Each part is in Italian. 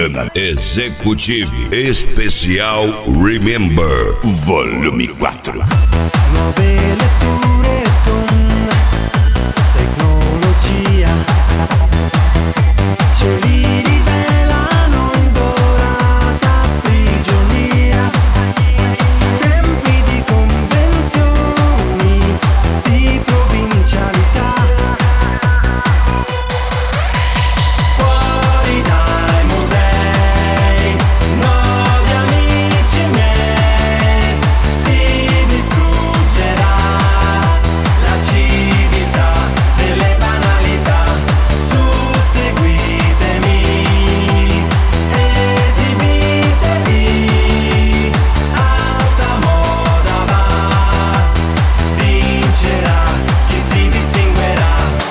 Bacana. Executive Especial Remember Volume 4. Nuove letture con tecnologia, cieli rivelano in dorata prigionia, tempi di convenzioni, di provincialità. Fuori dai musei, nuovi amici miei, si distruggerà la civiltà delle banalità. Susseguitemi, esibitevi, alta moda va, vincerà chi si distinguerà.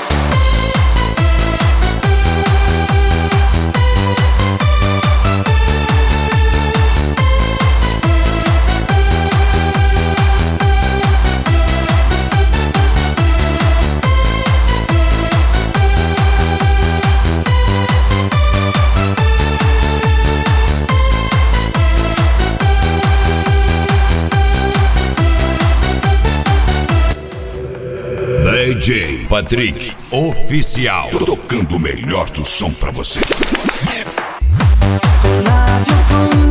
DJ Patrick Oficial. Tocando o melhor do som pra você. Con la Gioconda